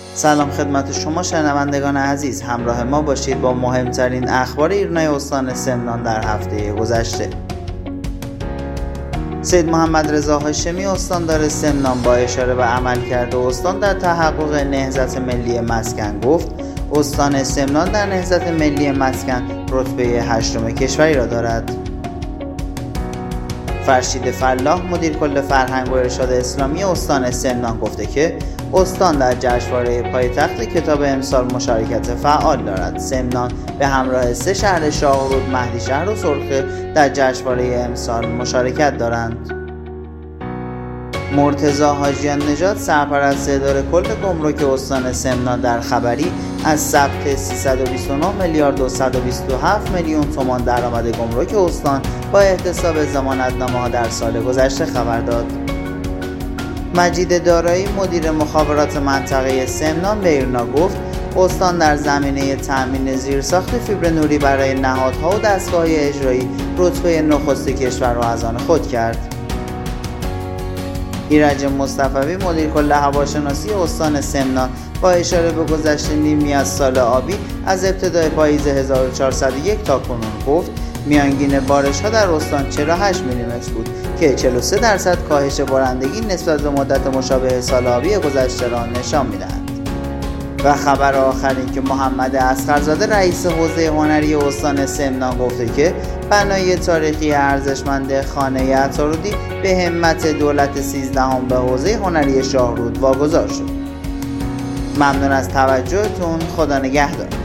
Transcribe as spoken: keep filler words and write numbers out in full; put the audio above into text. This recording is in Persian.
سلام خدمت شما شنوندگان عزیز، همراه ما باشید با مهمترین اخبار ایرنای استان سمنان در هفته گذشته. سید محمد رضا هاشمی استاندار سمنان با اشاره به عملکرد استان در تحقق نهضت ملی مسکن گفت استان سمنان در نهضت ملی مسکن رتبه هشتم کشوری را دارد. فرشید فلاح مدیر کل فرهنگ و ارشاد اسلامی استان سمنان گفته که استان در جشنواره پایتخت کتاب امسال مشارکت فعال دارد. سمنان به همراه سه شهر شاهرود، مهدیشهر و سرخه در جشنواره امسال مشارکت دارند. مرتضی حاجیان نژاد سرپرست اداره کل گمرک استان سمنان در خبری از ثبت سیصد و بیست و نه میلیارد و صد و بیست و هفت میلیون تومان درآمد گمرک استان با احتساب ضمانتنامه‌ها در سال گذشته خبر داد. مجید دارایی مدیر مخابرات منطقه سمنان به ایرنا گفت استان در زمینه تأمین زیرساخت فیبر نوری برای نهادها و دستگاه‌های اجرایی رتبه نخست کشور را از آن خود کرد. ایرج مصطفی مدیر کل هواشناسی استان سمنان با اشاره به گذشت نیمی از سال آبی از ابتدای پاییز هزار و چهارصد و یک تا کنون گفت میانگین بارش‌ها در استان چهل و هشت میلیمتر بود که چهل و سه درصد کاهش بارندگی نسبت به مدت مشابه سال آبی گذشته را نشان می‌دهد. و خبر آخر این که محمد اصغرزاده رئیس حوزه هنری استان سمنان گفته که بنای تاریخی ارزشمند خانه عطارودی به همت دولت سیزدهم به حوزه هنری شاهرود واگذار شد. ممنون از توجهتون. خدا نگهدار.